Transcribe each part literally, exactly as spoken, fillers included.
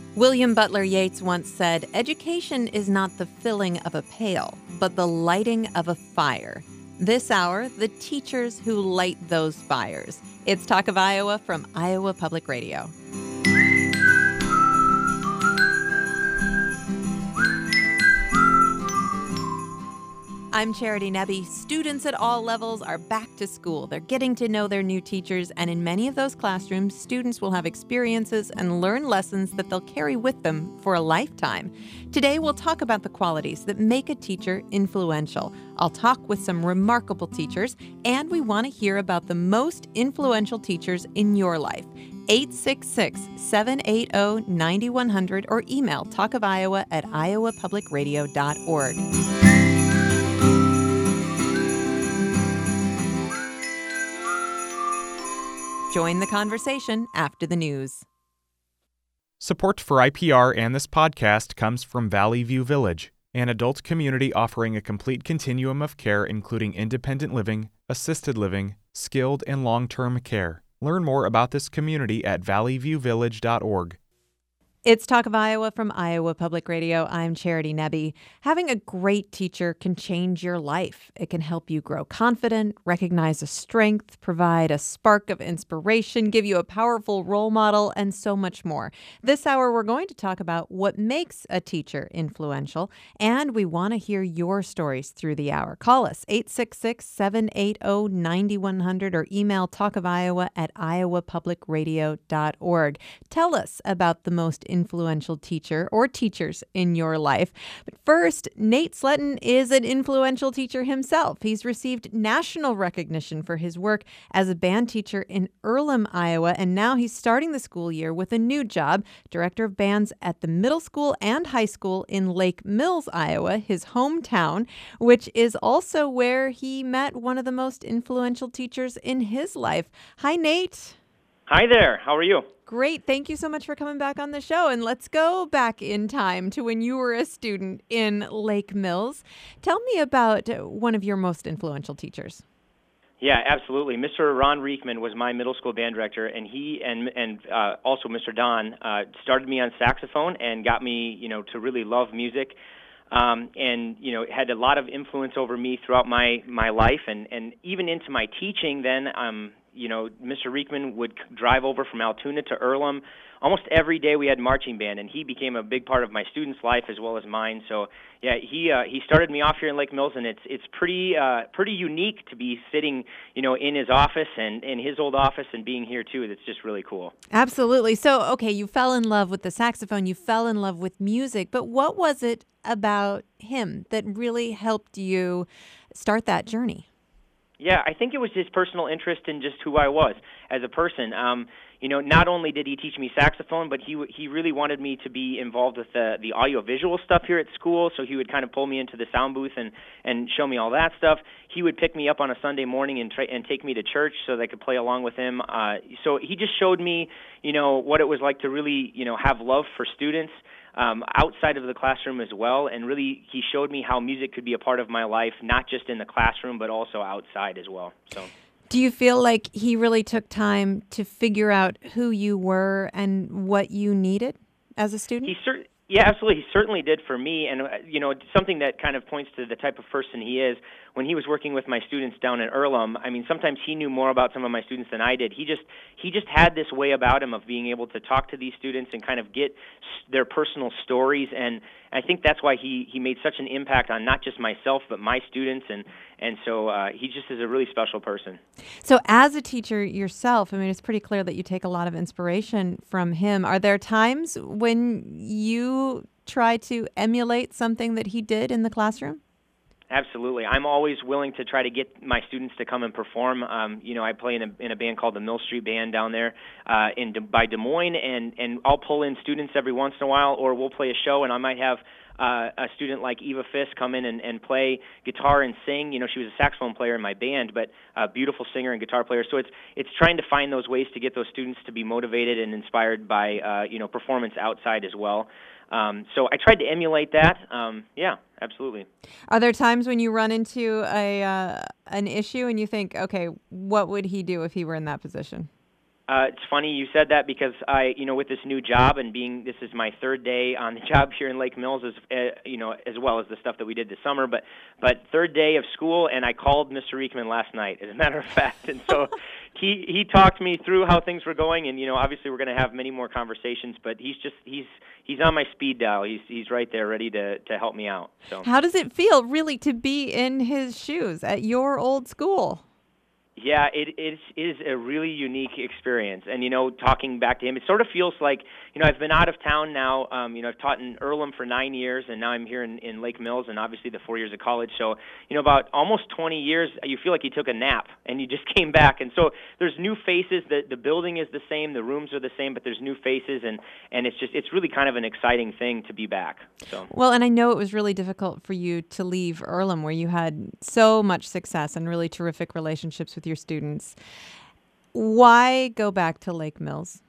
William Butler Yeats once said, "Education is not the filling of a pail, but the lighting of a fire." This hour, the teachers who light those fires. It's Talk of Iowa from Iowa Public Radio. I'm Charity Nebbe. Students at all levels are back to school. They're getting to know their new teachers, and in many of those classrooms, students will have experiences and learn lessons that they'll carry with them for a lifetime. Today, we'll talk about the qualities that make a teacher influential. I'll talk with some remarkable teachers, and we want to hear about the most influential teachers in your life. eight six six, seven eight zero, nine one zero zero or email talkofiowa at iowa public radio dot org. Join the conversation after the news. Support for I P R and this podcast comes from Valley View Village, an adult community offering a complete continuum of care including independent living, assisted living, skilled and long-term care. Learn more about this community at valley view village dot org. It's Talk of Iowa from Iowa Public Radio. I'm Charity Nebbe. Having a great teacher can change your life. It can help you grow confident, recognize a strength, provide a spark of inspiration, give you a powerful role model, and so much more. This hour, we're going to talk about what makes a teacher influential, and we want to hear your stories through the hour. Call us, eight six six, seven eight zero, nine one zero zero, or email talkofiowa at iowa public radio dot org. Tell us about the most influential teacher or teachers in your life. But first, Nate Sletton is an influential teacher himself. He's received national recognition for his work as a band teacher in Earlham, Iowa, and now he's starting the school year with a new job, director of bands at the middle school and high school in Lake Mills, Iowa, his hometown, which is also where he met one of the most influential teachers in his life. Hi, Nate. Hi there. How are you? Great. Thank you so much for coming back on the show. And let's go back in time to when you were a student in Lake Mills. Tell me about one of your most influential teachers. Yeah, absolutely. Mister Ron Reekman was my middle school band director, and he and and uh, also Mister Don uh, started me on saxophone and got me, you know, to really love music. Um, and, you know, had a lot of influence over me throughout my, my life and, and even into my teaching then. Um, you know, Mister Reekman would drive over from Altoona to Earlham. Almost every day we had marching band, and he became a big part of my students' life as well as mine. So, yeah, he uh, he started me off here in Lake Mills, and it's it's pretty uh, pretty unique to be sitting, you know, in his office and in his old office and being here too. That's just really cool. Absolutely. So, okay, you fell in love with the saxophone, you fell in love with music, but what was it about him that really helped you start that journey? Yeah, I think it was his personal interest in just who I was as a person. Um, you know, not only did he teach me saxophone, but he he really wanted me to be involved with the the audiovisual stuff here at school. So he would kind of pull me into the sound booth and and show me all that stuff. He would pick me up on a Sunday morning and try, and take me to church so that I could play along with him. Uh, so he just showed me, you know, what it was like to really, you know, have love for students. Um, outside of the classroom as well, and really he showed me how music could be a part of my life, not just in the classroom, but also outside as well. So, do you feel like he really took time to figure out who you were and what you needed as a student? He cer- yeah, absolutely. He certainly did for me, and uh, you know, something that kind of points to the type of person he is. When he was working with my students down in Earlham, I mean, sometimes he knew more about some of my students than I did. He just he just had this way about him of being able to talk to these students and kind of get their personal stories, and I think that's why he, he made such an impact on not just myself but my students, and and so uh, he just is a really special person. So as a teacher yourself, I mean, it's pretty clear that you take a lot of inspiration from him. Are there times when you try to emulate something that he did in the classroom? Absolutely. I'm always willing to try to get my students to come and perform. Um, you know, I play in a, in a band called the Mill Street Band down there uh, in De, by Des Moines, and, and I'll pull in students every once in a while, or we'll play a show, and I might have uh, a student like Eva Fisk come in and, and play guitar and sing. You know, she was a saxophone player in my band, but a beautiful singer and guitar player. So it's it's trying to find those ways to get those students to be motivated and inspired by, uh, you know, performance outside as well. Um, so I tried to emulate that. Um, yeah, absolutely. Are there times when you run into a uh, an issue and you think, okay, what would he do if he were in that position? Uh, it's funny you said that because I, you know, with this new job and being, this is my third day on the job here in Lake Mills, as uh, you know, as well as the stuff that we did this summer. But, but third day of school, and I called Mister Riekman last night, as a matter of fact, and so he he talked me through how things were going, and you know, obviously we're going to have many more conversations. But he's just he's he's on my speed dial. He's he's right there, ready to to help me out. So How does it feel, really, to be in his shoes at your old school? Yeah, it is, is a really unique experience. And, you know, talking back to him, it sort of feels like, you know, I've been out of town now. Um, you know, I've taught in Earlham for nine years, and now I'm here in, in Lake Mills, and obviously the four years of college. So, you know, about almost twenty years, you feel like you took a nap, and you just came back. And so there's new faces. The, the building is the same. The rooms are the same, but there's new faces, and, and it's just, it's really kind of an exciting thing to be back. So. Well, and I know it was really difficult for you to leave Earlham, where you had so much success and really terrific relationships with your students. Why go back to Lake Mills?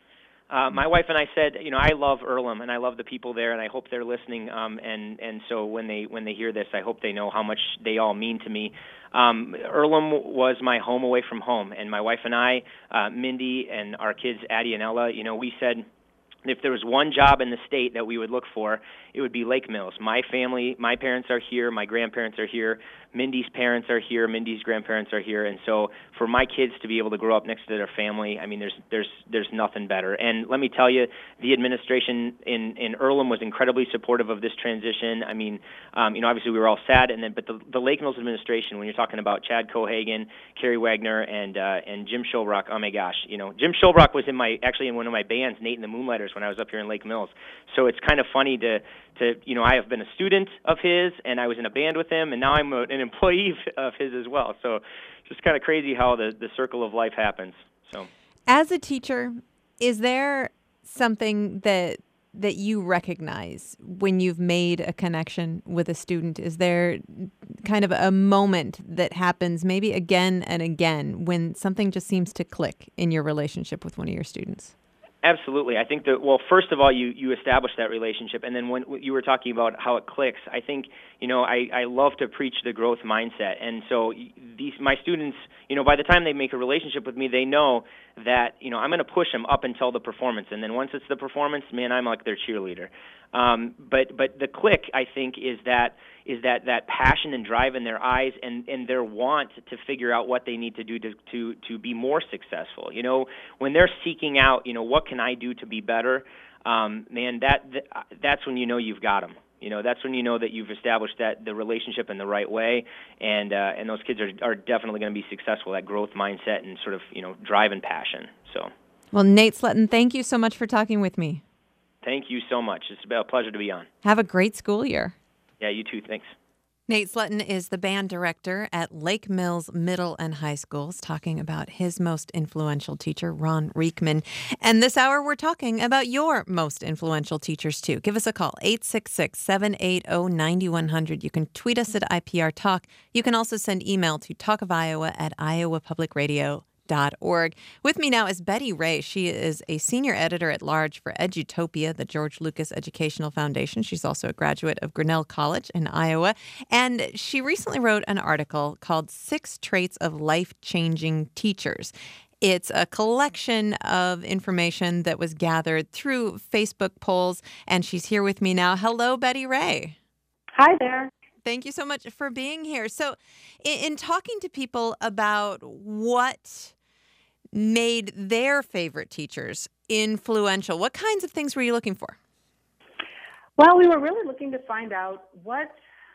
Uh, my wife and I said, you know, I love Earlham, and I love the people there, and I hope they're listening. Um, and and so when they when they hear this, I hope they know how much they all mean to me. Um, Earlham was my home away from home, and my wife and I, uh, Mindy, and our kids, Addie and Ella, you know, we said, if there was one job in the state that we would look for, it would be Lake Mills. My family, my parents are here, my grandparents are here, Mindy's parents are here, Mindy's grandparents are here, and so for my kids to be able to grow up next to their family, I mean, there's there's there's nothing better. And let me tell you, the administration in in Earlham was incredibly supportive of this transition. I mean, um, you know, obviously we were all sad, and then but the, the Lake Mills administration, when you're talking about Chad Cohagen, Kerry Wagner, and uh, and Jim Shulbrock, oh my gosh, you know, Jim Shulbrock was in my actually in one of my bands, Nate and the Moonlighters, when I was up here in Lake Mills. So it's kind of funny to to you know, I have been a student of his, and I was in a band with him, and now I'm a, an employee of his as well. So just kind of crazy how the, the circle of life happens. So, as a teacher, is there something that that you recognize when you've made a connection with a student? Is there kind of a moment that happens maybe again and again when something just seems to click in your relationship with one of your students? Absolutely. I think that, well, first of all, you, you establish that relationship. And then when you were talking about how it clicks, I think, you know, I, I love to preach the growth mindset. And so these my students, you know, by the time they make a relationship with me, they know that, you know, I'm going to push them up until the performance. And then once it's the performance, man, I'm like their cheerleader. Um, but but the click, I think, is that is that, that passion and drive in their eyes, and, and their want to figure out what they need to do to, to, to be more successful. You know, when they're seeking out, you know, what can I do to be better, um, man, that, that that's when you know you've got them. You know, that's when you know that you've established that the relationship in the right way, and uh, and those kids are, are definitely going to be successful, that growth mindset and sort of, you know, drive and passion. So. Well, Nate Slutton, thank you so much for talking with me. Thank you so much. It's a pleasure to be on. Have a great school year. Yeah, you too. Thanks. Nate Slutton is the band director at Lake Mills Middle and High Schools, talking about his most influential teacher, Ron Riekman. And this hour, we're talking about your most influential teachers, too. Give us a call, eight six six, seven eight zero, nine one zero zero. You can tweet us at I P R Talk. You can also send email to talkofiowa at iowa public radio dot org. With me now is Betty Ray. She is a senior editor at large for Edutopia, the George Lucas Educational Foundation. She's also a graduate of Grinnell College in Iowa. And she recently wrote an article called Six Traits of Life-Changing Teachers. It's a collection of information that was gathered through Facebook polls. And she's here with me now. Hello, Betty Ray. Hi there. Thank you so much for being here. So in, in talking to people about what made their favorite teachers influential, what kinds of things were you looking for? Well, we were really looking to find out what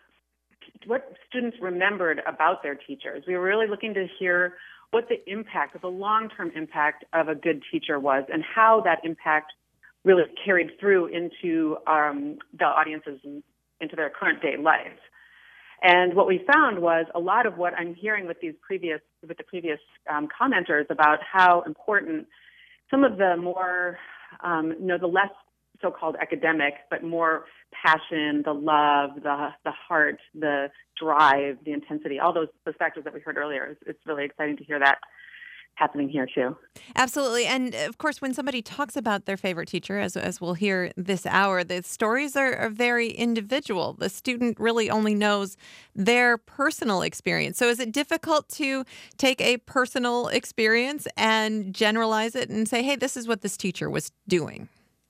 what students remembered about their teachers. We were really looking to hear what the impact, the long-term impact of a good teacher was, and how that impact really carried through into um, the audiences, into their current day lives. And what we found was a lot of what I'm hearing with these previous, with the previous um, commenters about how important some of the more, um, you know, the less so-called academic, but more passion, the love, the the heart, the drive, the intensity, all those, those factors that we heard earlier. It's, it's really exciting to hear that. happening here too. Absolutely. And of course, when somebody talks about their favorite teacher, as, as we'll hear this hour, the stories are, are very individual. The student really only knows their personal experience. So is it difficult to take a personal experience and generalize it and say, hey, this is what this teacher was doing?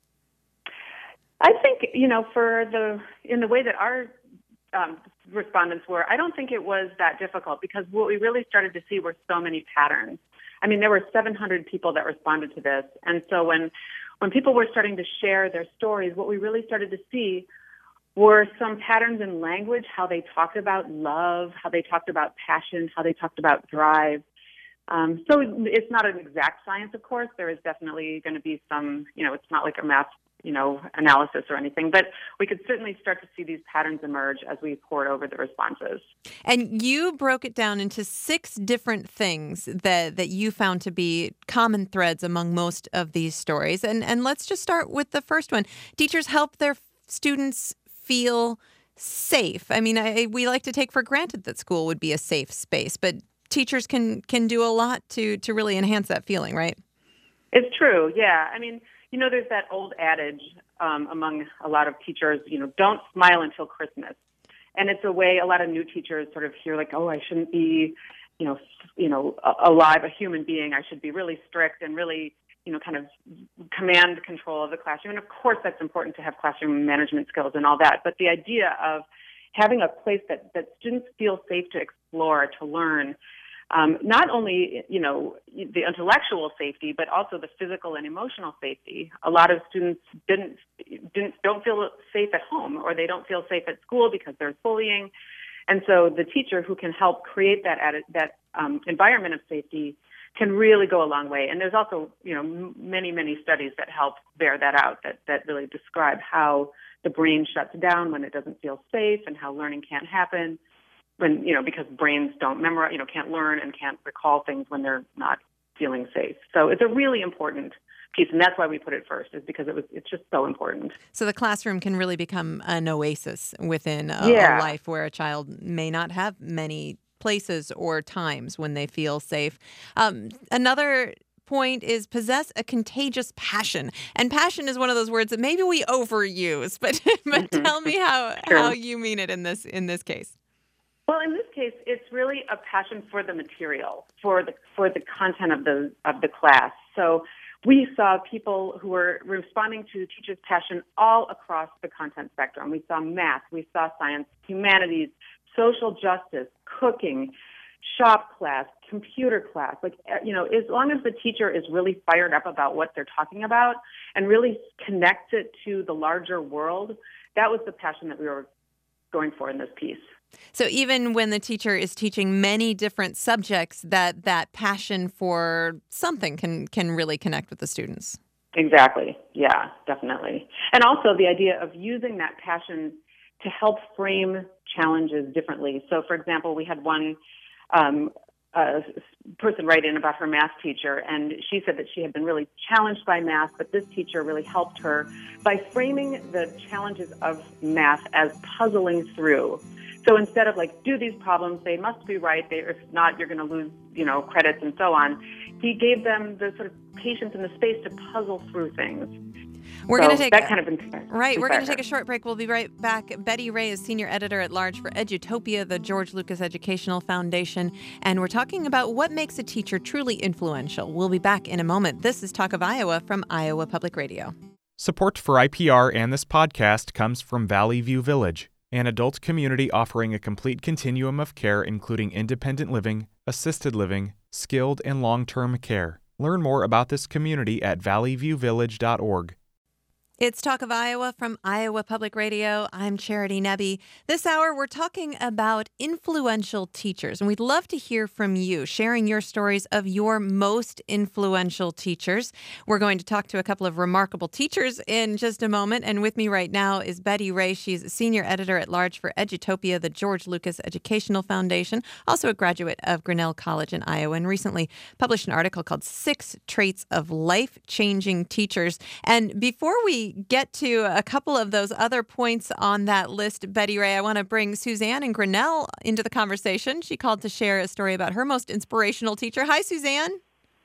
I think, you know, for the, in the way that our um, respondents were, I don't think it was that difficult, because what we really started to see were so many patterns. I mean, there were seven hundred people that responded to this. And so when, when people were starting to share their stories, what we really started to see were some patterns in language, how they talked about love, how they talked about passion, how they talked about drive. Um, so it's not an exact science, of course. There is definitely going to be some, you know, it's not like a math, you know, analysis or anything, but we could certainly start to see these patterns emerge as we poured over the responses. And you broke it down into six different things that, that you found to be common threads among most of these stories. And, and let's just start with the first one. Teachers help their students feel safe. I mean, I, we like to take for granted that school would be a safe space, but teachers can, can do a lot to, to really enhance that feeling, right? It's true, yeah. I mean, you know, there's that old adage um, among a lot of teachers, you know, don't smile until Christmas. And it's a way a lot of new teachers sort of hear like, oh, I shouldn't be, you know, you know, alive, a human being. I should be really strict and really, you know, kind of command control of the classroom. And of course, that's important to have classroom management skills and all that. But the idea of having a place that, that students feel safe to explore, to learn, Um, not only, you know, the intellectual safety, but also the physical and emotional safety. A lot of students didn't, didn't don't feel safe at home, or they don't feel safe at school because there's bullying. And so the teacher who can help create that that um, environment of safety can really go a long way. And there's also, you know, m- many, many studies that help bear that out, that, that really describe how the brain shuts down when it doesn't feel safe and how learning can't happen. When, you know, because brains don't memorize, you know, can't learn and can't recall things when they're not feeling safe. So it's a really important piece, and that's why we put it first, is because it was, it's just so important. So the classroom can really become an oasis within a, yeah. a life where a child may not have many places or times when they feel safe. Um, another point is possess a contagious passion. And passion is one of those words that maybe we overuse, but, but mm-hmm. tell me how, sure. how you mean it in this in this case. Well, in this case, it's really a passion for the material, for the for the content of the of the class. So we saw people who were responding to teachers' passion all across the content spectrum. We saw math, we saw science, humanities, social justice, cooking, shop class, computer class. Like, you know, as long as the teacher is really fired up about what they're talking about and really connects it to the larger world, that was the passion that we were going for in this piece. So even when the teacher is teaching many different subjects, that that passion for something can can really connect with the students. Exactly. Yeah, definitely. And also the idea of using that passion to help frame challenges differently. So, for example, we had one um, uh, person write in about her math teacher, and she said that she had been really challenged by math, but this teacher really helped her by framing the challenges of math as puzzling through. So instead of like, do these problems, they must be right, they, if not, you're going to lose, you know, credits and so on. He gave them the sort of patience and the space to puzzle through things. We're so going to take that kind of inspires, right. We're going to her. take a short break. We'll be right back. Betty Ray is senior editor at large for Edutopia, the George Lucas Educational Foundation, and we're talking about what makes a teacher truly influential. We'll be back in a moment. This is Talk of Iowa from Iowa Public Radio. Support for I P R and this podcast comes from Valley View Village, an adult community offering a complete continuum of care, including independent living, assisted living, skilled and long-term care. Learn more about this community at valley view village dot org. It's Talk of Iowa from Iowa Public Radio. I'm Charity Nebbe. This hour, we're talking about influential teachers, and we'd love to hear from you, sharing your stories of your most influential teachers. We're going to talk to a couple of remarkable teachers in just a moment, and with me right now is Betty Ray. She's senior editor at large for Edutopia, the George Lucas Educational Foundation, also a graduate of Grinnell College in Iowa, and recently published an article called Six Traits of Life-Changing Teachers. And before we get to a couple of those other points on that list, Betty Ray, I want to bring Suzanne in Grinnell into the conversation. She called to share a story about her most inspirational teacher. Hi, Suzanne.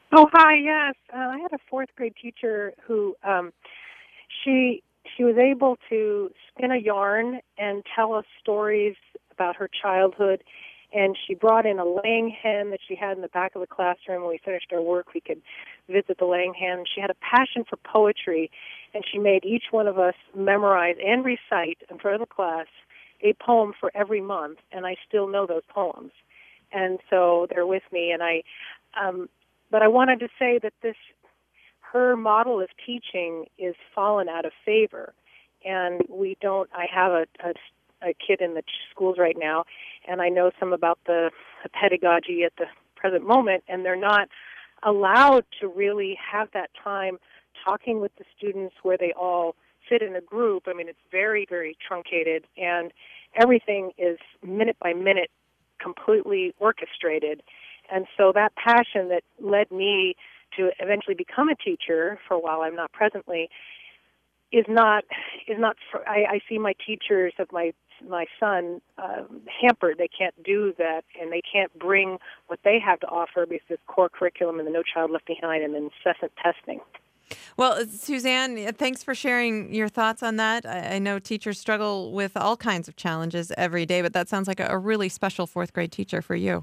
Oh, hi, yes. Uh, I had a fourth grade teacher who um, she she was able to spin a yarn and tell us stories about her childhood. And she brought in a laying hen that she had in the back of the classroom. When we finished our work, we could visit the laying hen. She had a passion for poetry, and she made each one of us memorize and recite in front of the class a poem for every month, and I still know those poems. And so they're with me. And I, um, but I wanted to say that this, her model of teaching is fallen out of favor, and we don't. I have a, a a kid in the schools right now, and I know some about the, the pedagogy at the present moment, and they're not allowed to really have that time talking with the students where they all sit in a group. I mean, it's very, very truncated, and everything is minute by minute completely orchestrated. And so that passion that led me to eventually become a teacher, for a while I'm not presently, is not is not. For, I, I see my teachers of my my son um, hampered. They can't do that, and they can't bring what they have to offer because of core curriculum and the No Child Left Behind and incessant testing. Well, Suzanne, thanks for sharing your thoughts on that. I, I know teachers struggle with all kinds of challenges every day, but that sounds like a, a really special fourth grade teacher for you.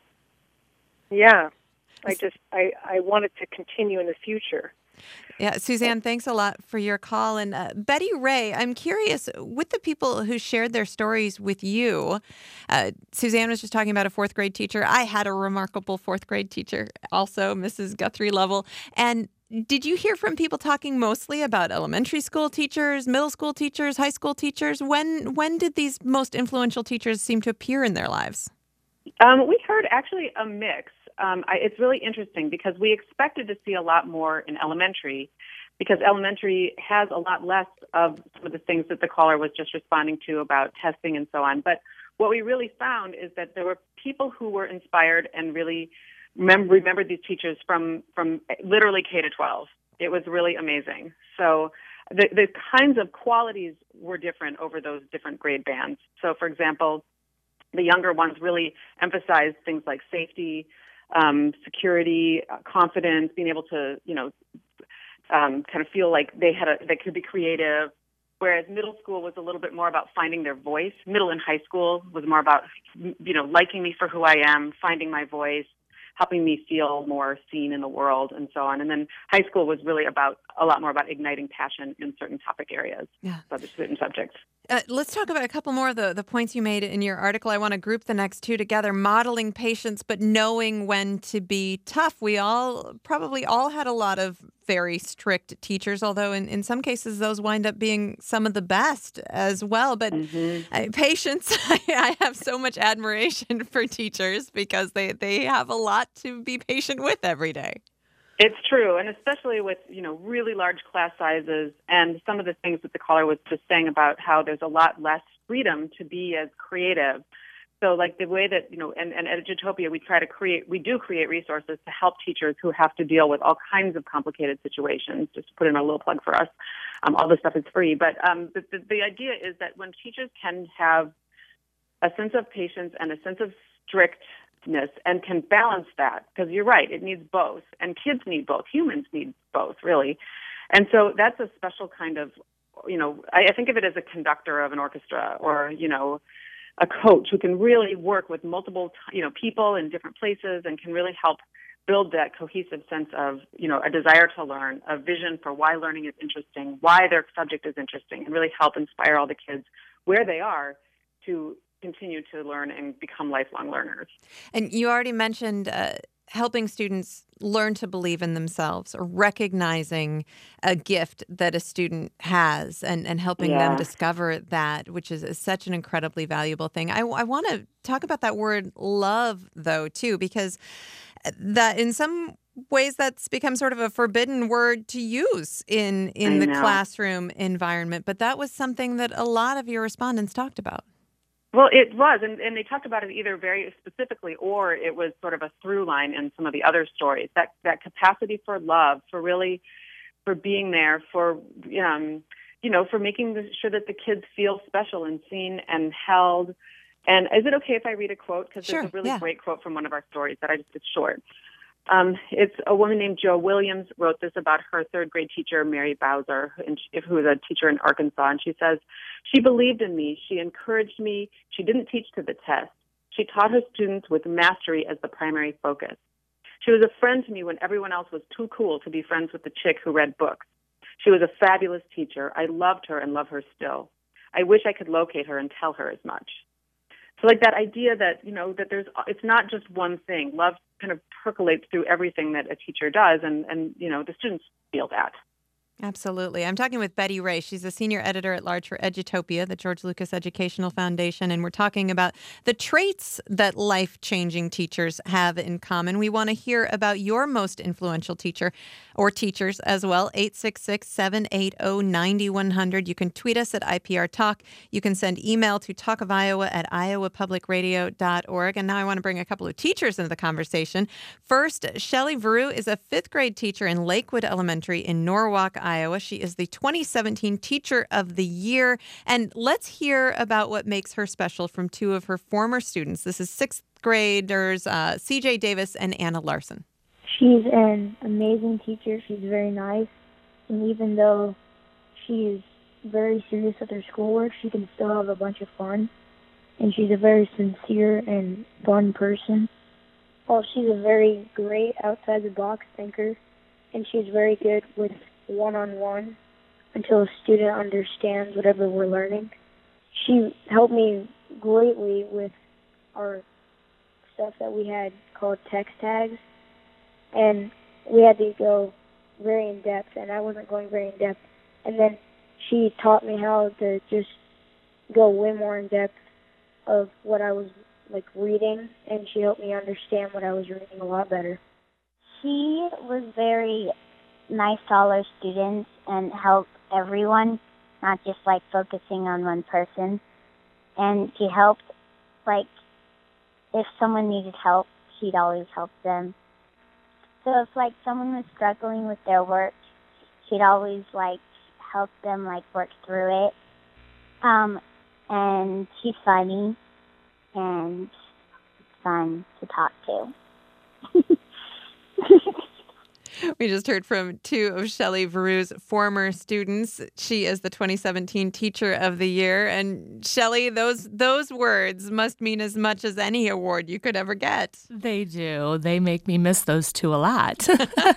Yeah, I just I, I want it to continue in the future. Yeah, Suzanne, thanks a lot for your call. And uh, Betty Ray, I'm curious, with the people who shared their stories with you, uh, Suzanne was just talking about a fourth grade teacher. I had a remarkable fourth grade teacher, also Missus Guthrie Lovell. And did you hear from people talking mostly about elementary school teachers, middle school teachers, high school teachers? When when did these most influential teachers seem to appear in their lives? Um, we heard actually a mix. Um, I, it's really interesting because we expected to see a lot more in elementary because elementary has a lot less of some of the things that the caller was just responding to about testing and so on. But what we really found is that there were people who were inspired and really remember, remembered these teachers from, from literally K to twelve. It was really amazing. So the, the kinds of qualities were different over those different grade bands. So, for example, the younger ones really emphasized things like safety, um, security, uh, confidence, being able to, you know, um, kind of feel like they had a, they could be creative. Whereas middle school was a little bit more about finding their voice. Middle and high school was more about, you know, liking me for who I am, finding my voice, helping me feel more seen in the world, and so on. And then high school was really about a lot more about igniting passion in certain topic areas, yeah. certain subjects. Uh, let's talk about a couple more of the, the points you made in your article. I want to group the next two together. Modeling patience, but knowing when to be tough. We all probably all had a lot of very strict teachers, although in, in some cases those wind up being some of the best as well. But mm-hmm. uh, patience, I have so much admiration for teachers because they, they have a lot to be patient with every day. It's true, and especially with, you know, really large class sizes and some of the things that the caller was just saying about how there's a lot less freedom to be as creative. So, like the way that, you know, and, and at Edutopia, we try to create, we do create resources to help teachers who have to deal with all kinds of complicated situations, just to put in a little plug for us. Um, all this stuff is free. But um, the, the, the idea is that when teachers can have a sense of patience and a sense of strict and can balance that, because you're right, it needs both, and kids need both, humans need both, really. And so that's a special kind of, you know, I, I think of it as a conductor of an orchestra, or, you know, a coach who can really work with multiple, you know, people in different places and can really help build that cohesive sense of, you know, a desire to learn, a vision for why learning is interesting, why their subject is interesting, and really help inspire all the kids where they are to continue to learn and become lifelong learners. And you already mentioned uh, helping students learn to believe in themselves, or recognizing a gift that a student has and, and helping yeah. them discover that, which is, is such an incredibly valuable thing. I, I want to talk about that word love, though, too, because that in some ways that's become sort of a forbidden word to use in, in the classroom environment. But that was something that a lot of your respondents talked about. Well, it was, and, and they talked about it either very specifically or it was sort of a through line in some of the other stories, that, that capacity for love, for really, for being there, for, um, you know, for making sure that the kids feel special and seen and held. And is it okay if I read a quote? Because sure, there's a really yeah. great quote from one of our stories that I just, it's short. Um, it's a woman named Jo Williams wrote this about her third grade teacher, Mary Bowser, and she, who was a teacher in Arkansas. And she says, "She believed in me. She encouraged me. She didn't teach to the test. She taught her students with mastery as the primary focus. She was a friend to me when everyone else was too cool to be friends with the chick who read books. She was a fabulous teacher. I loved her and love her still. I wish I could locate her and tell her as much." So like that idea that, you know, that there's, it's not just one thing. Love kind of percolates through everything that a teacher does, and, and you know, the students feel that. Absolutely. I'm talking with Betty Ray. She's a senior editor at large for Edutopia, the George Lucas Educational Foundation, and we're talking about the traits that life-changing teachers have in common. We want to hear about your most influential teacher or teachers as well. eight six six, seven eight zero, nine one zero zero. You can tweet us at I P R Talk. You can send email to talkofiowa at iowa public radio dot org. And now I want to bring a couple of teachers into the conversation. First, Shelley Veru is a fifth grade teacher in Lakewood Elementary in Norwalk, Iowa. She is the twenty seventeen Teacher of the Year. And let's hear about what makes her special from two of her former students. This is sixth graders uh, C J Davis and Anna Larson. She's an amazing teacher. She's very nice. And even though she's very serious with her schoolwork, she can still have a bunch of fun. And she's a very sincere and fun person. Well, she's a very great outside-the-box thinker, and she's very good with one-on-one until a student understands whatever we're learning. She helped me greatly with our stuff that we had called text tags, and we had to go very in-depth, and I wasn't going very in-depth. And then she taught me how to just go way more in-depth of what I was, like, reading, and she helped me understand what I was reading a lot better. She was very nice to all our students and helped everyone, not just, like, focusing on one person. And she helped, like, if someone needed help, she'd always help them. So if, like, someone was struggling with their work, she'd always, like, help them, like, work through it. Um, and she's funny and fun to talk to. We just heard from two of Shelley Veru's former students. She is the twenty seventeen Teacher of the Year. And Shelley, those those words must mean as much as any award you could ever get. They do. They make me miss those two a lot.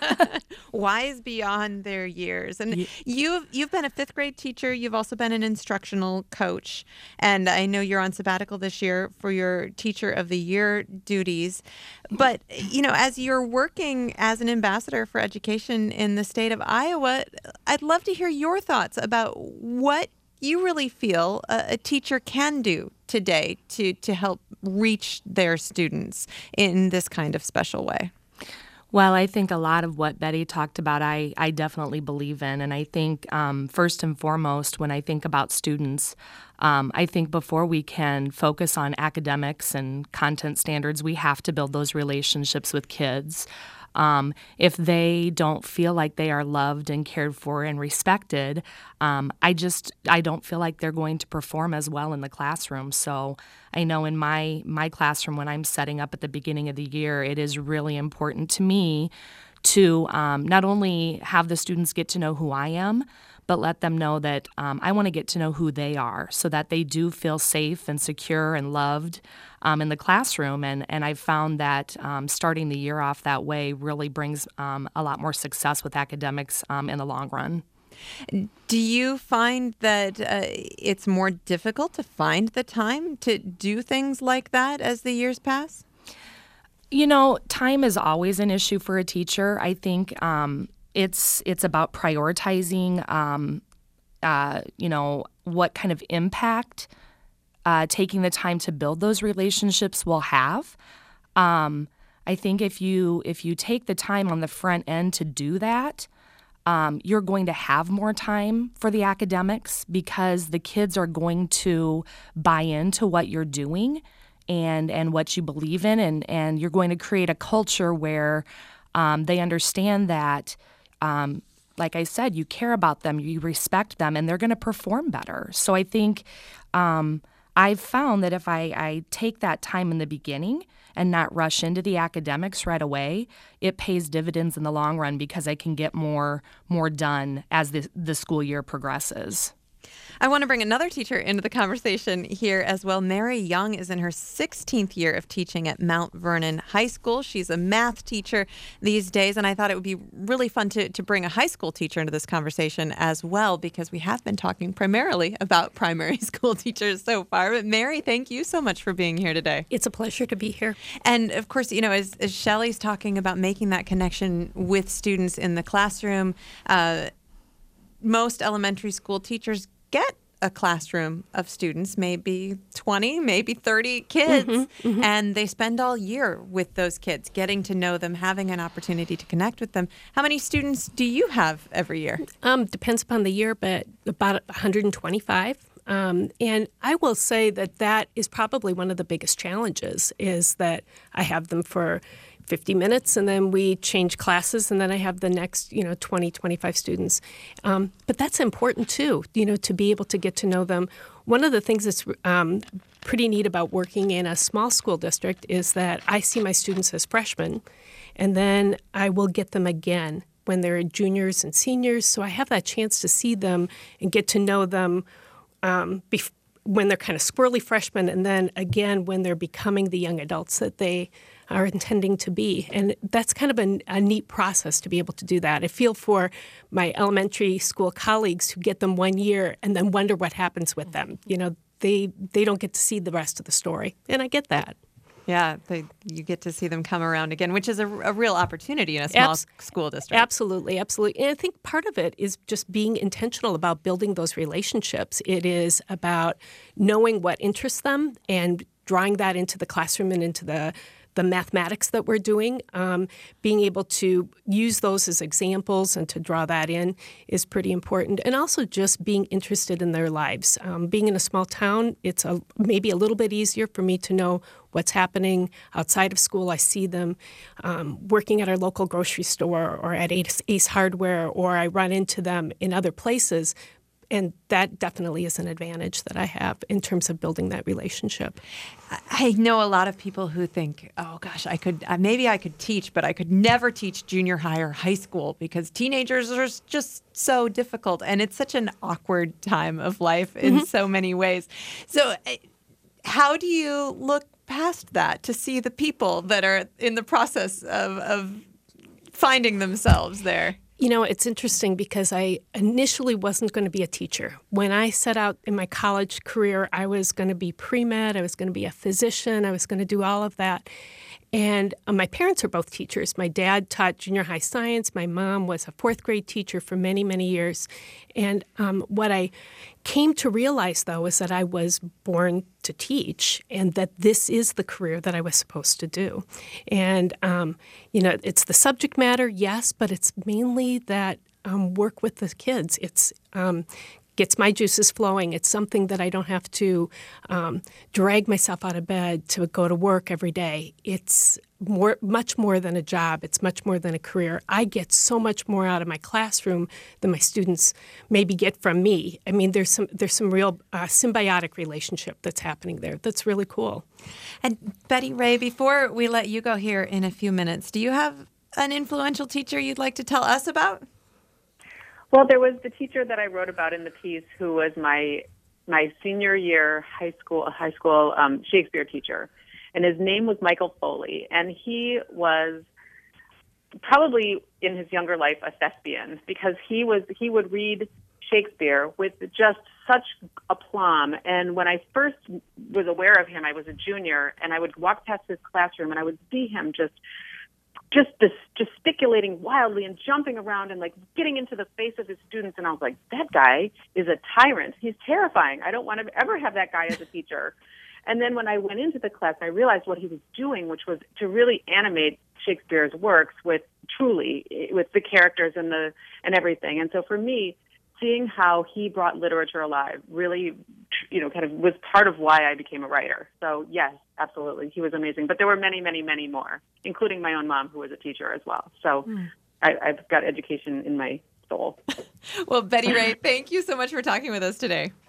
Wise beyond their years. And you've you've been a fifth grade teacher. You've also been an instructional coach. And I know you're on sabbatical this year for your Teacher of the Year duties. But, you know, as you're working as an ambassador for education in the state of Iowa, I'd love to hear your thoughts about what you really feel a, a teacher can do today to, to help reach their students in this kind of special way. Well, I think a lot of what Betty talked about, I, I definitely believe in. And I think um, first and foremost, when I think about students, um, I think before we can focus on academics and content standards, we have to build those relationships with kids. Um, if they don't feel like they are loved and cared for and respected, um, I just I don't feel like they're going to perform as well in the classroom. So I know in my my classroom, when I'm setting up at the beginning of the year, it is really important to me to um, not only have the students get to know who I am, but let them know that um, I want to get to know who they are so that they do feel safe and secure and loved um, in the classroom. And, and I've found that um, starting the year off that way really brings um, a lot more success with academics um, in the long run. Do you find that uh, it's more difficult to find the time to do things like that as the years pass? You know, time is always an issue for a teacher. I think um, it's it's about prioritizing, um, uh, you know, what kind of impact uh, taking the time to build those relationships will have. Um, I think if you if you take the time on the front end to do that, um, you're going to have more time for the academics because the kids are going to buy into what you're doing and and what you believe in, and, and you're going to create a culture where um, they understand that, um, like I said, you care about them, you respect them, and they're going to perform better. So I think um, I've found that if I, I take that time in the beginning and not rush into the academics right away, it pays dividends in the long run because I can get more more done as the, the school year progresses. I want to bring another teacher into the conversation here as well. Mary Young is in her sixteenth year of teaching at Mount Vernon High School. She's a math teacher these days, and I thought it would be really fun to, to bring a high school teacher into this conversation as well, because we have been talking primarily about primary school teachers so far. But Mary, thank you so much for being here today. It's a pleasure to be here. And of course, you know, as, as Shelley's talking about making that connection with students in the classroom, uh, most elementary school teachers get a classroom of students, maybe twenty, maybe thirty kids, mm-hmm, mm-hmm. and they spend all year with those kids, getting to know them, having an opportunity to connect with them. How many students do you have every year? Um, depends upon the year, but about one hundred twenty-five. Um, and I will say that that is probably one of the biggest challenges, is that I have them for fifty minutes, and then we change classes, and then I have the next, you know, twenty, twenty-five students. Um, but that's important too, you know, to be able to get to know them. One of the things that's um, pretty neat about working in a small school district is that I see my students as freshmen, and then I will get them again when they're juniors and seniors. So I have that chance to see them and get to know them um, before. When they're kind of squirrely freshmen, and then again when they're becoming the young adults that they are intending to be. And that's kind of a, a neat process to be able to do that. I feel for my elementary school colleagues who get them one year and then wonder what happens with them. You know, they they don't get to see the rest of the story, and I get that. Yeah, they, you get to see them come around again, which is a, a real opportunity in a small Abs- school district. Absolutely, absolutely. And I think part of it is just being intentional about building those relationships. It is about knowing what interests them and drawing that into the classroom and into the the mathematics that we're doing. Um, being able to use those as examples and to draw that in is pretty important. And also just being interested in their lives. Um, being in a small town, it's a, maybe a little bit easier for me to know what's happening outside of school. I see them um, working at our local grocery store or at Ace, Ace Hardware, or I run into them in other places. And that definitely is an advantage that I have in terms of building that relationship. I know a lot of people who think, oh, gosh, I could maybe I could teach, but I could never teach junior high or high school because teenagers are just so difficult. And it's such an awkward time of life in mm-hmm. so many ways. So how do you look past that to see the people that are in the process of, of finding themselves there? You know, it's interesting because I initially wasn't going to be a teacher. When I set out in my college career, I was going to be pre-med, I was going to be a physician, I was going to do all of that. And uh, my parents are both teachers. My dad taught junior high science. My mom was a fourth grade teacher for many, many years. And um, what I came to realize, though, is that I was born to teach and that this is the career that I was supposed to do. And, um, you know, it's the subject matter, yes, but it's mainly that um, work with the kids. It's um, gets my juices flowing. It's something that I don't have to um, drag myself out of bed to go to work every day. It's more, much more than a job. It's much more than a career. I get so much more out of my classroom than my students maybe get from me. I mean, there's some there's some real uh, symbiotic relationship that's happening there. That's really cool. And Betty Ray, before we let you go here in a few minutes, do you have an influential teacher you'd like to tell us about? Well, there was the teacher that I wrote about in the piece who was my my senior year high school high school um, Shakespeare teacher, and his name was Michael Foley, and he was probably in his younger life a thespian because he was he would read Shakespeare with just such aplomb. And when I first was aware of him, I was a junior, and I would walk past his classroom, and I would see him just. just this gesticulating wildly and jumping around and like getting into the face of his students. And I was like, that guy is a tyrant. He's terrifying. I don't want to ever have that guy as a teacher. And then when I went into the class, I realized what he was doing, which was to really animate Shakespeare's works with truly with the characters and the and everything. And so for me, seeing how he brought literature alive really, you know, kind of was part of why I became a writer. So yes, absolutely. He was amazing. But there were many, many, many more, including my own mom, who was a teacher as well. So mm. I, I've got education in my soul. Well, Betty Ray, thank you so much for talking with us today.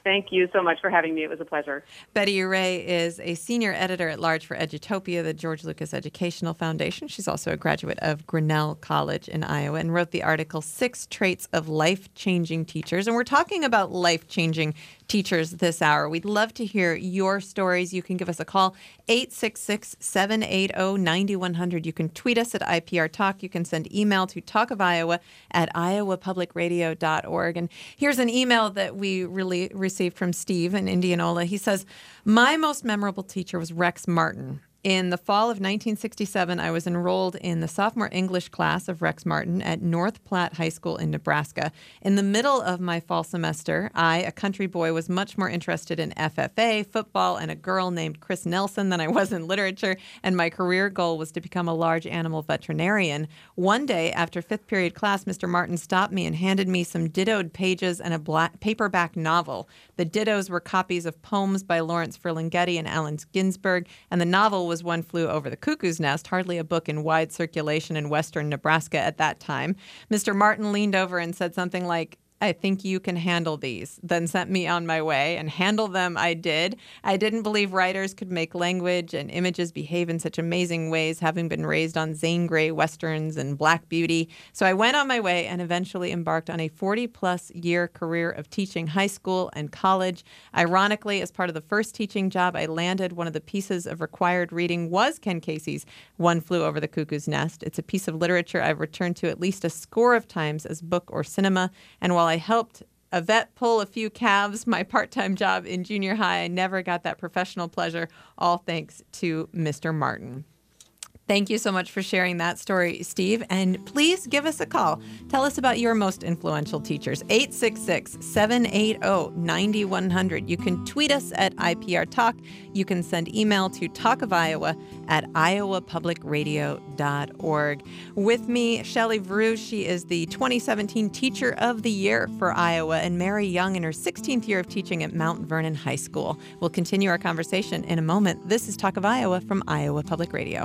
Thank you so much for having me. It was a pleasure. Betty Uray is a senior editor at large for Edutopia, the George Lucas Educational Foundation. She's also a graduate of Grinnell College in Iowa and wrote the article Six Traits of Life-Changing Teachers. And we're talking about life-changing teachers this hour. We'd love to hear your stories. You can give us a call, eight six six, seven eight zero, nine one zero zero. You can tweet us at I P R Talk. You can send email to talk of iowa at iowa public radio dot org. And here's an email that we really received from Steve in Indianola. He says, my most memorable teacher was Rex Martin. In the fall of nineteen sixty-seven, I was enrolled in the sophomore English class of Rex Martin at North Platte High School in Nebraska. In the middle of my fall semester, I, a country boy, was much more interested in F F A, football, and a girl named Chris Nelson than I was in literature, and my career goal was to become a large animal veterinarian. One day, after fifth period class, Mister Martin stopped me and handed me some dittoed pages and a black paperback novel. The dittos were copies of poems by Lawrence Ferlinghetti and Allen Ginsberg, and the novel was One Flew Over the Cuckoo's Nest, hardly a book in wide circulation in western Nebraska at that time. Mister Martin leaned over and said something like, I think you can handle these, then sent me on my way, and handle them I did. I didn't believe writers could make language and images behave in such amazing ways, having been raised on Zane Grey westerns and Black Beauty. So I went on my way and eventually embarked on a forty-plus year career of teaching high school and college. Ironically, as part of the first teaching job I landed, one of the pieces of required reading was Ken Casey's One Flew Over the Cuckoo's Nest. It's a piece of literature I've returned to at least a score of times as book or cinema, and while I helped a vet pull a few calves, my part-time job in junior high, I never got that professional pleasure, all thanks to Mister Martin. Thank you so much for sharing that story, Steve. And please give us a call. Tell us about your most influential teachers. eight six six, seven eight zero, nine one zero zero. You can tweet us at I P R Talk. You can send email to talk of iowa at iowa public radio dot org. With me, Shelley Vrew. She is the twenty seventeen Teacher of the Year for Iowa, and Mary Young in her sixteenth year of teaching at Mount Vernon High School. We'll continue our conversation in a moment. This is Talk of Iowa from Iowa Public Radio.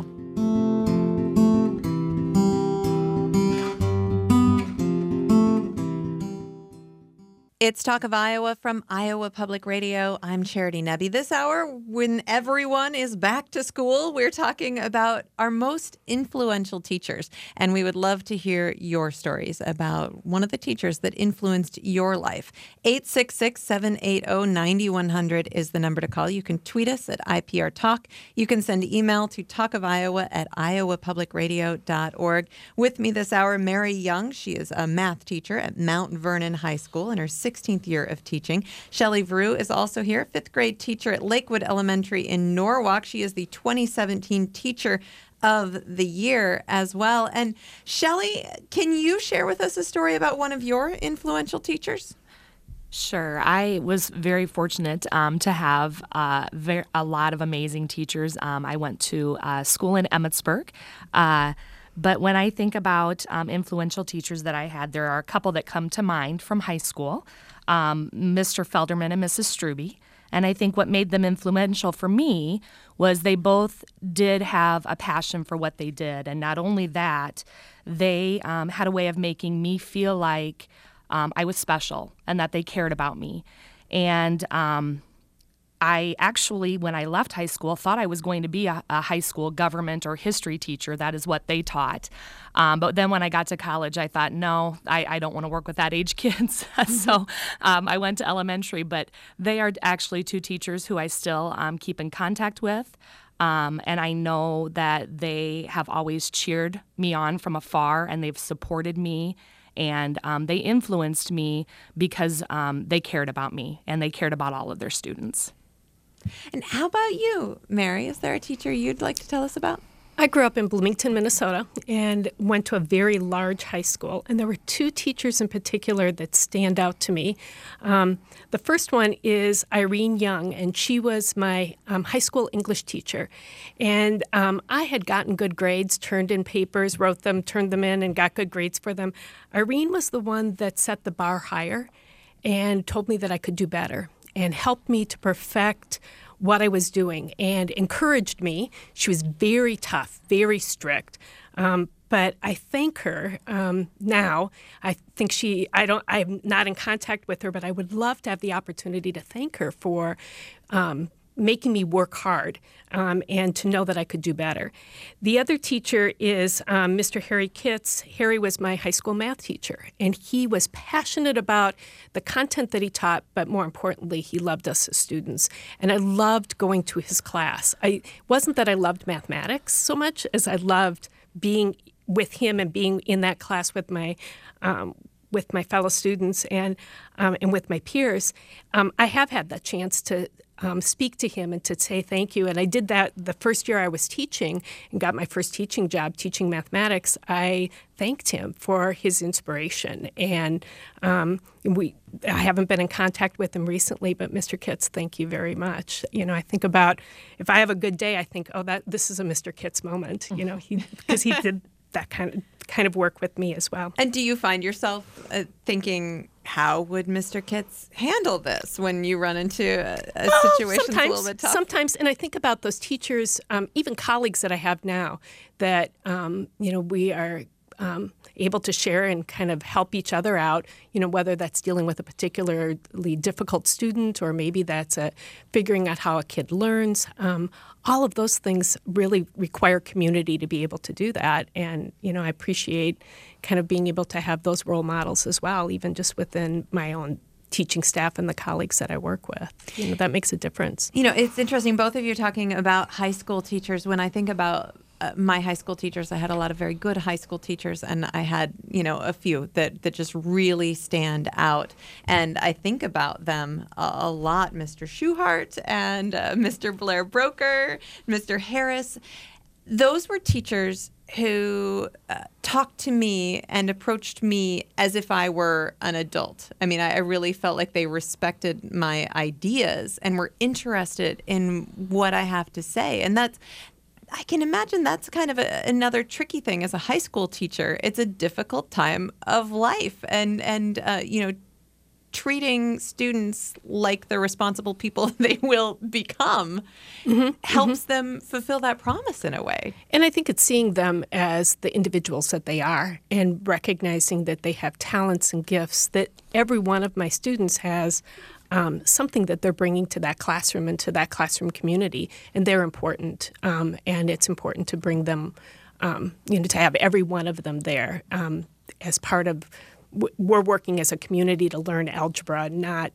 It's Talk of Iowa from Iowa Public Radio. I'm Charity Nebbe. This hour, when everyone is back to school, we're talking about our most influential teachers. And we would love to hear your stories about one of the teachers that influenced your life. eight six six, seven eight zero, nine one zero zero is the number to call. You can tweet us at I P R Talk. You can send email to talkofiowa at iowa public radio dot org. With me this hour, Mary Young. She is a math teacher at Mount Vernon High School in her sixteenth year of teaching. Shelley Vrew is also here, fifth grade teacher at Lakewood Elementary in Norwalk. She is the twenty seventeen Teacher of the Year as well. And Shelley, can you share with us a story about one of your influential teachers? Sure. I was very fortunate um, to have uh, very, a lot of amazing teachers. Um, I went to uh, school in Emmitsburg. Uh, But when I think about um, influential teachers that I had, there are a couple that come to mind from high school, um, Mister Felderman and Missus Strube. And I think what made them influential for me was they both did have a passion for what they did. And not only that, they um, had a way of making me feel like um, I was special and that they cared about me. And um I actually, when I left high school, thought I was going to be a, a high school government or history teacher. That is what they taught. Um, but then when I got to college, I thought, no, I, I don't want to work with that age kids. so um, I went to elementary. But they are actually two teachers who I still um, keep in contact with. Um, and I know that they have always cheered me on from afar, and they've supported me. And um, they influenced me because um, they cared about me, and they cared about all of their students. And how about you, Mary? Is there a teacher you'd like to tell us about? I grew up in Bloomington, Minnesota, and went to a very large high school. And there were two teachers in particular that stand out to me. Um, the first one is Irene Young, and she was my um, high school English teacher. And um, I had gotten good grades, turned in papers, wrote them, turned them in, and got good grades for them. Irene was the one that set the bar higher and told me that I could do better and helped me to perfect what I was doing and encouraged me. She was very tough, very strict, um, but I thank her um, now. I think she, I don't, I'm not in contact with her, but I would love to have the opportunity to thank her for um, making me work hard um, and to know that I could do better. The other teacher is um, Mister Harry Kitts. Harry was my high school math teacher, and he was passionate about the content that he taught, but more importantly, he loved us as students. And I loved going to his class. I, it wasn't that I loved mathematics so much as I loved being with him and being in that class with my um, with my fellow students and um, and with my peers. Um, I have had that chance to Um, speak to him and to say thank you. And I did that the first year I was teaching and got my first teaching job teaching mathematics. I thanked him for his inspiration. And um, we, I haven't been in contact with him recently, but Mister Kitts, thank you very much. You know, I think about if I have a good day, I think, oh, that this is a Mister Kitts moment. You know, he because he did that kind of kind of work with me as well. And do you find yourself uh, thinking, how would Mister Kitts handle this when you run into a, a well, situation that's a little bit tough? Sometimes, and I think about those teachers, um, even colleagues that I have now, that um, you know we are um, able to share and kind of help each other out. You know, whether that's dealing with a particularly difficult student or maybe that's a figuring out how a kid learns. Um, all of those things really require community to be able to do that. And, you know, I appreciate kind of being able to have those role models as well, even just within my own teaching staff and the colleagues that I work with. You know, that makes a difference. You know, it's interesting. Both of you are talking about high school teachers. When I think about uh, my high school teachers, I had a lot of very good high school teachers, and I had, you know, a few that, that just really stand out. And I think about them a, a lot, Mister Schuhart and uh, Mister Blair Broker, Mister Harris. Those were teachers who uh, talked to me and approached me as if I were an adult. I mean, I, I really felt like they respected my ideas and were interested in what I have to say. And that's, I can imagine that's kind of a, another tricky thing as a high school teacher. It's a difficult time of life, and, and uh, you know, treating students like the responsible people they will become mm-hmm, helps mm-hmm. them fulfill that promise in a way. And I think it's seeing them as the individuals that they are and recognizing that they have talents and gifts, that every one of my students has um, something that they're bringing to that classroom and to that classroom community, and they're important. Um, and it's important to bring them, um, you know, to have every one of them there um, as part of we're working as a community to learn algebra, not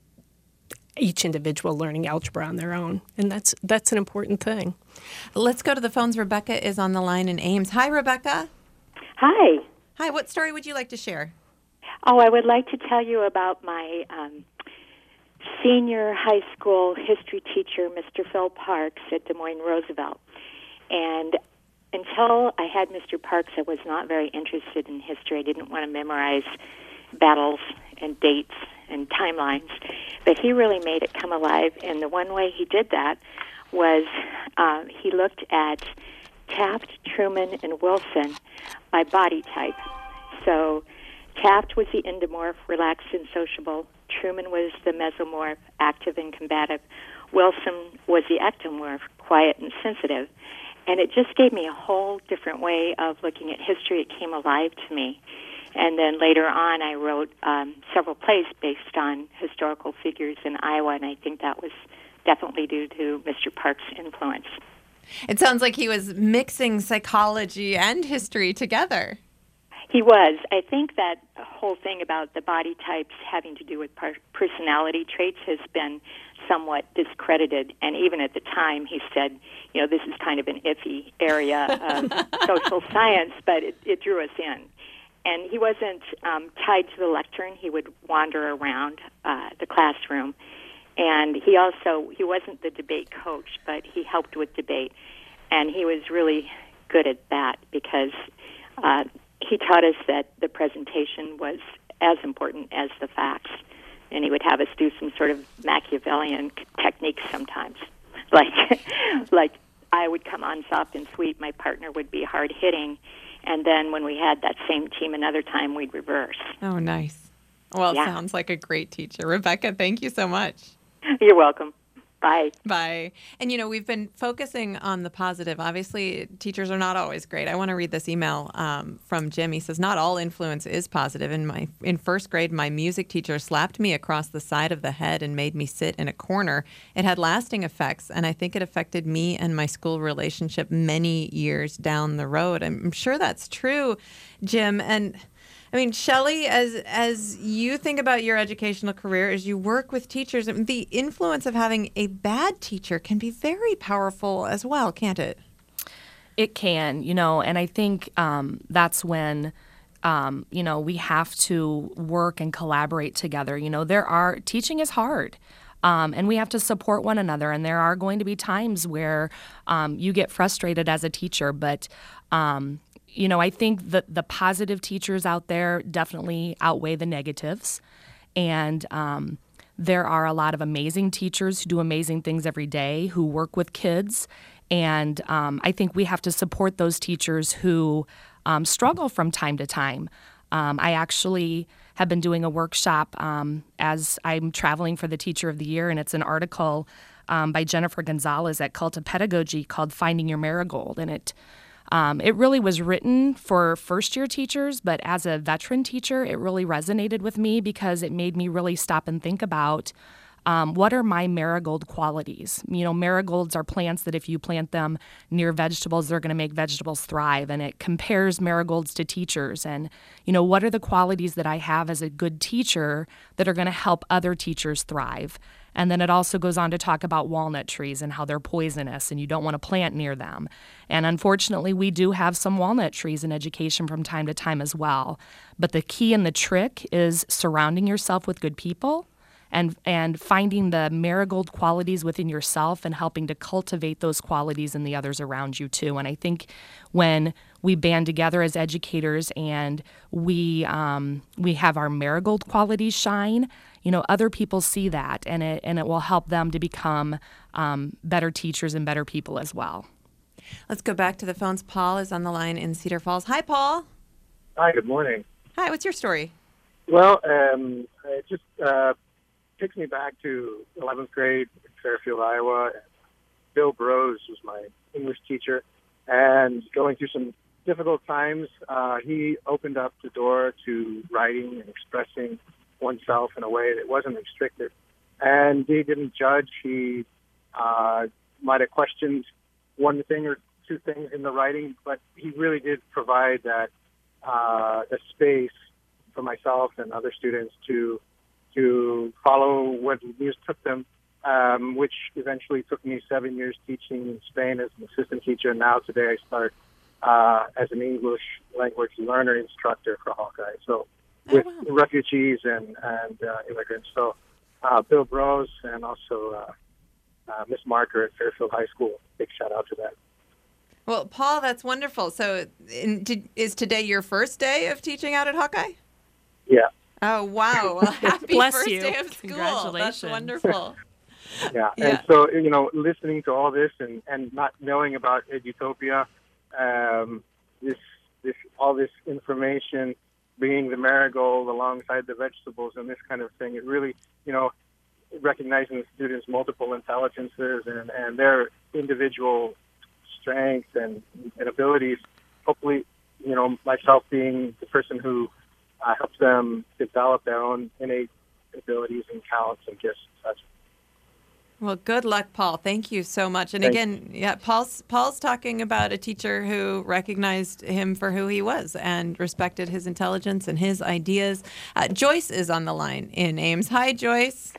each individual learning algebra on their own. And that's that's an important thing. Let's go to the phones. Rebecca is on the line in Ames. Hi, Rebecca. Hi. Hi, what story would you like to share? Oh, I would like to tell you about my um, senior high school history teacher, Mister Phil Parks at Des Moines Roosevelt. And until I had Mister Parks, I was not very interested in history. I didn't want to memorize battles and dates and timelines, but he really made it come alive. And the one way he did that was uh, he looked at Taft, Truman, and Wilson by body type. So Taft was the endomorph, relaxed and sociable. Truman was the mesomorph, active and combative. Wilson was the ectomorph, quiet and sensitive. And it just gave me a whole different way of looking at history. It came alive to me. And then later on, I wrote um, several plays based on historical figures in Iowa, and I think that was definitely due to Mister Parks' influence. It sounds like he was mixing psychology and history together. He was. I think that whole thing about the body types having to do with par- personality traits has been somewhat discredited. And even at the time, he said, you know, this is kind of an iffy area of social science, but it, it drew us in. And he wasn't um, tied to the lectern. He would wander around uh, the classroom. And he also, he wasn't the debate coach, but he helped with debate. And he was really good at that because uh, he taught us that the presentation was as important as the facts. And he would have us do some sort of Machiavellian techniques sometimes. Like, like I would come on soft and sweet, my partner would be hard-hitting, and then when we had that same team another time, we'd reverse. Oh, nice. Well, yeah. Sounds like a great teacher. Rebecca, thank you so much. You're welcome. Bye. Bye. And, you know, we've been focusing on the positive. Obviously, teachers are not always great. I want to read this email um, from Jim. He says, not all influence is positive. In my in first grade, my music teacher slapped me across the side of the head and made me sit in a corner. It had lasting effects, and I think it affected me and my school relationship many years down the road. I'm sure that's true, Jim. And I mean, Shelley, as as you think about your educational career, as you work with teachers, I mean, the influence of having a bad teacher can be very powerful as well, can't it? It can, you know, and I think um, that's when, um, you know, we have to work and collaborate together. You know, there are, teaching is hard. Um, and we have to support one another. And there are going to be times where um, you get frustrated as a teacher, but um, you know, I think that the positive teachers out there definitely outweigh the negatives. And um, there are a lot of amazing teachers who do amazing things every day, who work with kids. And um, I think we have to support those teachers who um, struggle from time to time. Um, I actually have been doing a workshop um, as I'm traveling for the Teacher of the Year, and it's an article um, by Jennifer Gonzalez at Cult of Pedagogy called Finding Your Marigold. And it Um, it really was written for first-year teachers, but as a veteran teacher, it really resonated with me because it made me really stop and think about um, what are my marigold qualities. You know, marigolds are plants that if you plant them near vegetables, they're going to make vegetables thrive, and it compares marigolds to teachers. And, you know, what are the qualities that I have as a good teacher that are going to help other teachers thrive? And then it also goes on to talk about walnut trees and how they're poisonous and you don't want to plant near them. And unfortunately, we do have some walnut trees in education from time to time as well. But the key and the trick is surrounding yourself with good people and and finding the marigold qualities within yourself and helping to cultivate those qualities in the others around you too. And I think when we band together as educators and we um, we have our marigold qualities shine, you know, other people see that, and it and it will help them to become um, better teachers and better people as well. Let's go back to the phones. Paul is on the line in Cedar Falls. Hi, Paul. Hi, good morning. Hi, what's your story? Well, um, it just uh, takes me back to eleventh grade in Fairfield, Iowa. Bill Brose was my English teacher, and going through some difficult times, uh, he opened up the door to writing and expressing oneself in a way that wasn't restricted. And he didn't judge. He uh, might have questioned one thing or two things in the writing, but he really did provide that uh, a space for myself and other students to to follow what muse took them, um, which eventually took me seven years teaching in Spain as an assistant teacher. And now today I start uh, as an English language learner instructor for Hawkeye. So with oh, wow. refugees and, and uh, immigrants. So uh, Bill Brose and also uh, uh, Miss Marker at Fairfield High School. Big shout out to that. Well, Paul, that's wonderful. So in, did, is today your first day of teaching out at Hawkeye? Yeah. Oh, wow. Well, happy Bless first you. day of school. Congratulations. That's wonderful. yeah. yeah. And so, you know, listening to all this and, and not knowing about Edutopia, um, this, this, all this information, being the marigold alongside the vegetables and this kind of thing, it really, you know, recognizing the students' multiple intelligences and, and their individual strengths and, and abilities. Hopefully, you know, myself being the person who uh, helps them develop their own innate abilities and talents and gifts and such. Well, good luck, Paul. Thank you so much. And Thank again, yeah, Paul's Paul's talking about a teacher who recognized him for who he was and respected his intelligence and his ideas. Uh, Joyce is on the line in Ames. Hi, Joyce.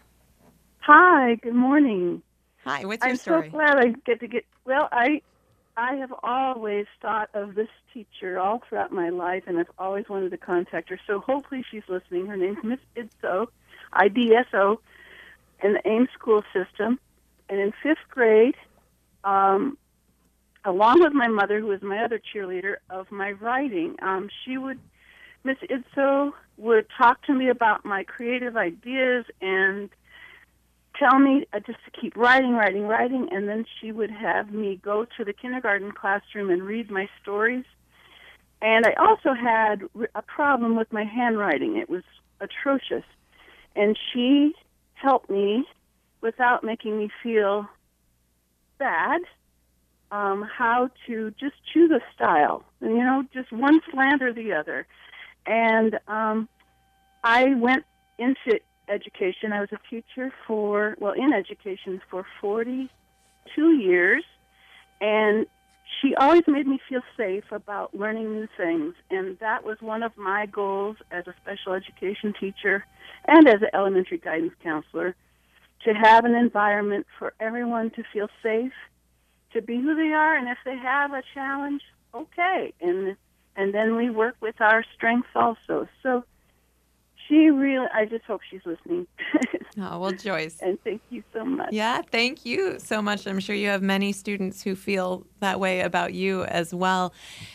Hi. Good morning. Hi. What's your I'm story? I'm so glad I get to get. Well, I I have always thought of this teacher all throughout my life, and I've always wanted to contact her. So hopefully she's listening. Her name's Miss Idso, I D S O. In the Ames school system. And in fifth grade, um, along with my mother, who was my other cheerleader of my writing, um, she would, Miss Idso would talk to me about my creative ideas and tell me uh, just to keep writing, writing, writing, and then she would have me go to the kindergarten classroom and read my stories. And I also had a problem with my handwriting. It was atrocious. And she helped me without making me feel bad, um, how to just choose a style, and, you know, just one slant or the other. And um, I went into education. I was a teacher for, well, in education for forty-two years, and she always made me feel safe about learning new things, and that was one of my goals as a special education teacher and as an elementary guidance counselor, to have an environment for everyone to feel safe, to be who they are, and if they have a challenge, okay, and and then we work with our strengths also. So she really, I just hope she's listening. Oh, well, Joyce. And thank you so much. Yeah, thank you so much. I'm sure you have many students who feel that way about you as well.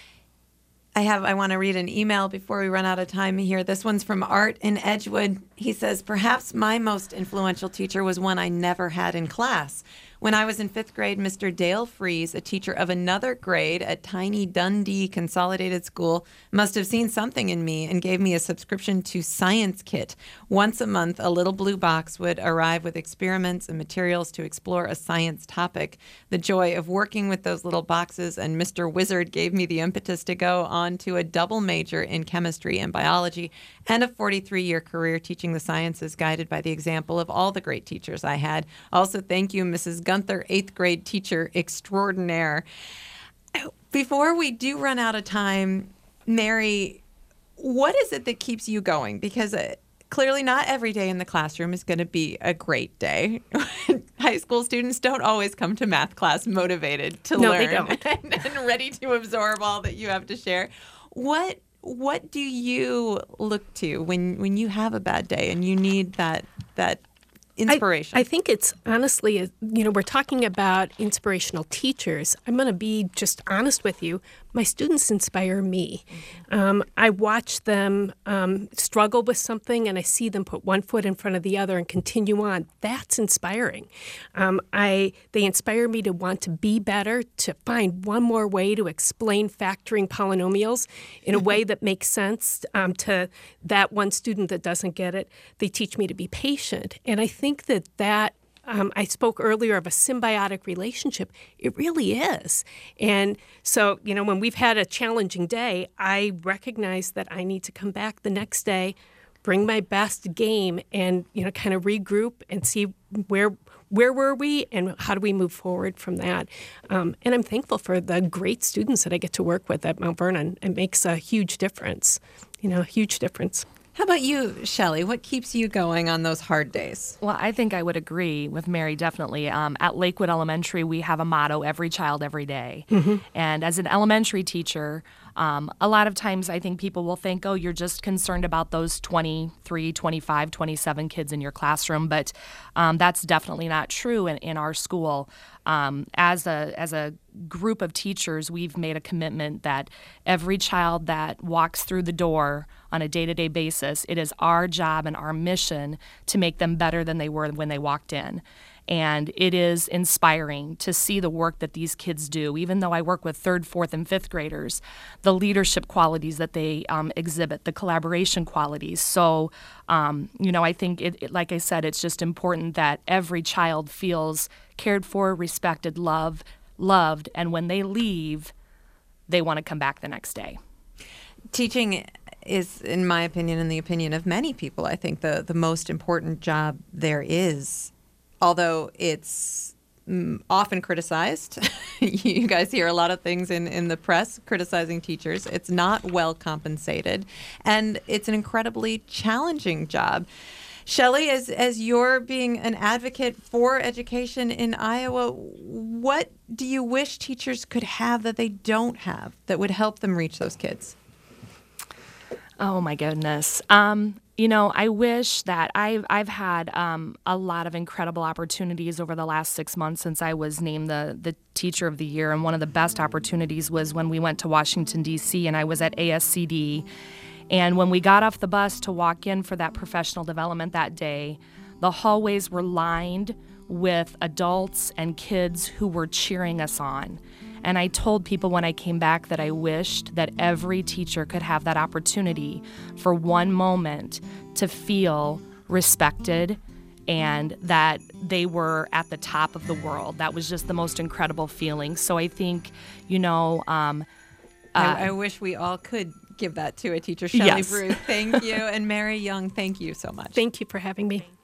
I have. I want to read an email before we run out of time here. This one's from Art in Edgewood. He says, perhaps my most influential teacher was one I never had in class. When I was in fifth grade, Mister Dale Fries, a teacher of another grade at tiny Dundee Consolidated School, must have seen something in me and gave me a subscription to Science Kit. Once a month, a little blue box would arrive with experiments and materials to explore a science topic. The joy of working with those little boxes and Mister Wizard gave me the impetus to go on to a double major in chemistry and biology and a forty-three-year career teaching the sciences, guided by the example of all the great teachers I had. Also, thank you, Missus Gunther, eighth grade teacher extraordinaire. Before we do run out of time, Mary, what is it that keeps you going? Because uh, clearly not every day in the classroom is going to be a great day. High school students don't always come to math class motivated to no, learn they don't. and, and ready to absorb all that you have to share. What what do you look to when, when you have a bad day and you need that that inspiration? I, I think it's honestly, you know, we're talking about inspirational teachers. I'm going to be just honest with you. My students inspire me. Um, I watch them um, struggle with something, and I see them put one foot in front of the other and continue on. That's inspiring. Um, I they inspire me to want to be better, to find one more way to explain factoring polynomials in a way that makes sense um, to that one student that doesn't get it. They teach me to be patient, and I think that that Um, I spoke earlier of a symbiotic relationship. It really is. And so, you know, when we've had a challenging day, I recognize that I need to come back the next day, bring my best game, and, you know, kind of regroup and see where where were we and how do we move forward from that. Um, and I'm thankful for the great students that I get to work with at Mount Vernon. It makes a huge difference, you know, a huge difference. How about you, Shelley? What keeps you going on those hard days? Well, I think I would agree with Mary, definitely. Um, at Lakewood Elementary, we have a motto, every child, every day. Mm-hmm. And as an elementary teacher, um, a lot of times I think people will think, oh, you're just concerned about those twenty-three, twenty-five, twenty-seven kids in your classroom. But um, that's definitely not true in, in our school. Um, as a as a group of teachers, we've made a commitment that every child that walks through the door on a day-to-day basis, it is our job and our mission to make them better than they were when they walked in. And it is inspiring to see the work that these kids do. Even though I work with third, fourth, and fifth graders, the leadership qualities that they um, exhibit, the collaboration qualities. So, um, you know, I think, it, it, like I said, it's just important that every child feels cared for, respected, loved, loved, and when they leave, they want to come back the next day. Teaching is, in my opinion, and the opinion of many people, I think the, the most important job there is. Although it's mm, often criticized, you guys hear a lot of things in, in the press criticizing teachers. It's not well compensated, and it's an incredibly challenging job. Shelley, as, as you're being an advocate for education in Iowa, what do you wish teachers could have that they don't have that would help them reach those kids? Oh, my goodness. Um, you know, I wish that I've, I've had um, a lot of incredible opportunities over the last six months since I was named the, the Teacher of the Year. And one of the best opportunities was when we went to Washington, D C, and I was at A S C D. And when we got off the bus to walk in for that professional development that day, the hallways were lined with adults and kids who were cheering us on. And I told people when I came back that I wished that every teacher could have that opportunity for one moment to feel respected and that they were at the top of the world. That was just the most incredible feeling. So I think, you know, um, uh, I, I wish we all could give that to a teacher. Shelley yes. Bruce, thank you. And Mary Young, thank you so much. Thank you for having me.